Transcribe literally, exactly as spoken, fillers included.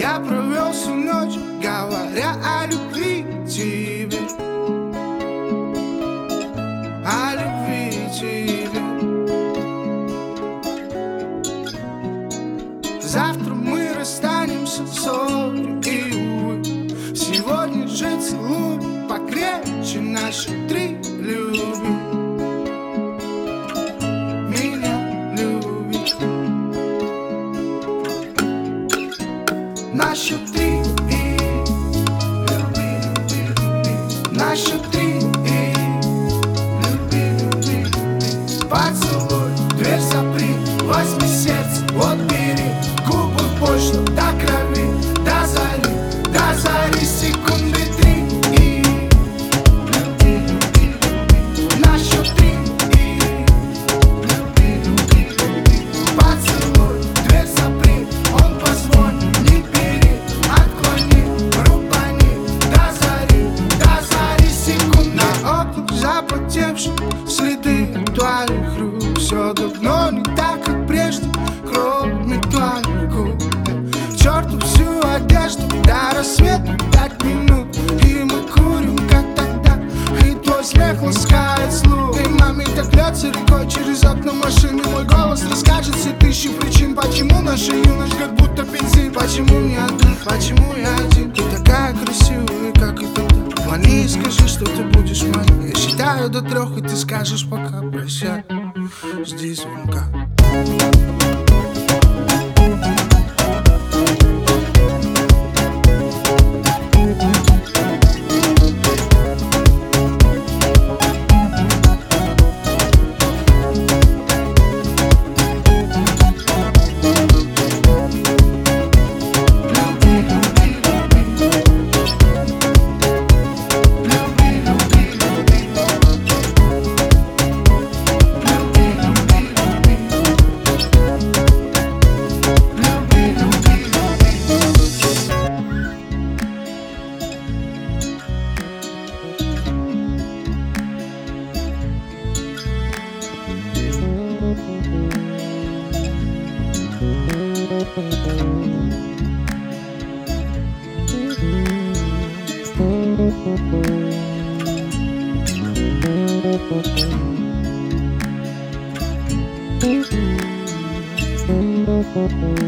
Я провел всю ночь, говоря о любви тебе, о любви тебе. Завтра мы расстанемся, сори и увы. Сегодня же целуй покрепче наши три любви. Меня люби. На счет три и люби, люби, люби. На счет три и люби, люби, люби. Поцелуй, дверь запри, возьми сердце, вот бери. Губы почту до крови, до зари, до зари, секунды три и люби, люби, люби. На счет три и люби, люби, люби. Поцелуй, дверь запри, он позвонит, не бери, отклони, рубани, до зари, до зари, секунд. На окнах запотевшие следы твоих рук. Все давно не так, как прежде, кроме твоих губ. К черту всю одежду, до рассвета пять минут. И мы курим, как тогда, и твой смех ласкает слух. И маме так льется рекой через окна машины. Мой голос расскажет все тысячи причин, почему наша юность как будто бензин. Почему не один, почему я один? Ты такая красивая, как и тогда. Звони и скажи, что ты будешь моей. Я считаю до трех, и ты скажешь пока прощай. Жди звонка. Thank you.